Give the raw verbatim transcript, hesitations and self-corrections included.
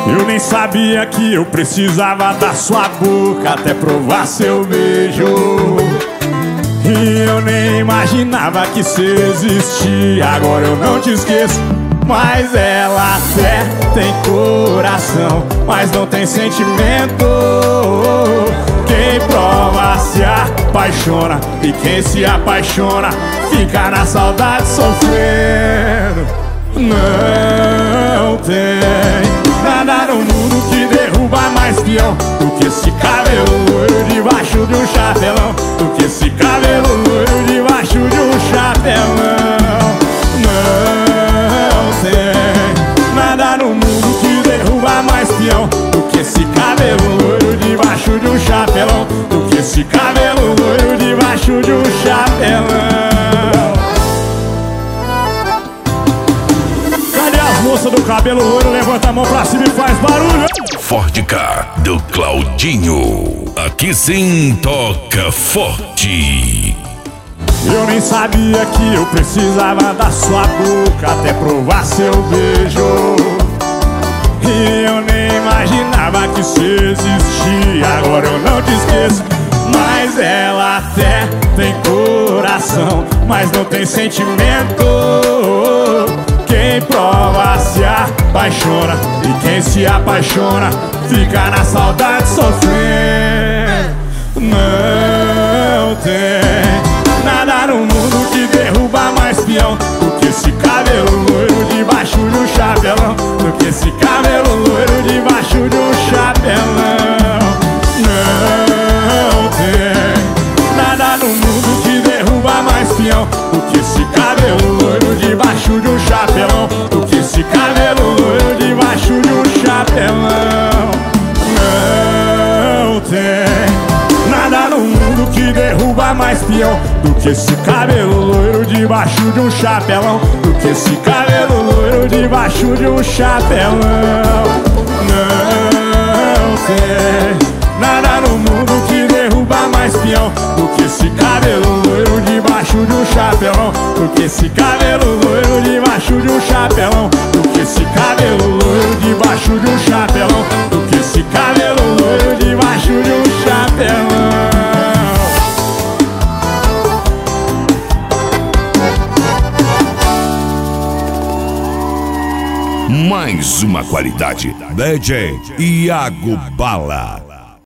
Eu nem sabia que eu precisava da sua boca até provar seu beijo. E eu nem imaginava que cê existia. Agora eu não te esqueço, mas ela até tem coração, mas não tem sentimento. Quem prova se apaixona, e quem se apaixona fica na saudade sofrendo. Não tem nada no mundo que derruba mais peão do que esse cabelo loiro debaixo de um chapelão, do que esse cabelo loiro debaixo de um chapelão. Não tem nada no mundo que derruba mais peão do que esse cabelo loiro debaixo de um chapelão, do que esse cabelo loiro debaixo de um chapelão. Moça do cabelo loiro, levanta a mão pra cima e faz barulho. Ford K do Claudinho. Aqui sim toca forte. Eu nem sabia que eu precisava da sua boca até provar seu beijo. E eu nem imaginava que isso existia. Agora eu não te esqueço, mas ela até tem coração, mas não tem sentimento. Quem prova se apaixona, e quem se apaixona fica na saudade sofrendo. Não tem nada no mundo que derruba mais peão do que esse cabelo loiro debaixo de um chapelão, do que esse cabelo loiro debaixo de um chapelão. Não tem nada no mundo que derruba mais peão do que esse cabelo loiro debaixo de um chapelão, do que esse cabelo loiro debaixo de um chapelão. Não tem nada no mundo que derruba mais peão do que esse cabelo loiro debaixo de um chapelão, do que esse cabelo loiro debaixo de um chapelão. Não tem nada no mundo que derruba mais peão do que esse cabelo loiro debaixo de um chapelão, do que esse cabelo loiro debaixo de um chapelão, do que esse cabelo loiro debaixo de um chapelão, do que esse cabelo loiro debaixo de um chapelão. Mais uma qualidade. D J Iago Bala.